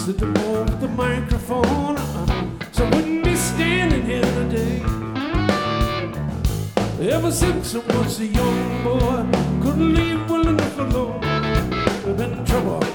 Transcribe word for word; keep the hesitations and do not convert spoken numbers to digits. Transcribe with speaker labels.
Speaker 1: that moved the microphone, so I wouldn't be standing here today. Ever since I was a young boy, couldn't leave well enough alone. I've been in trouble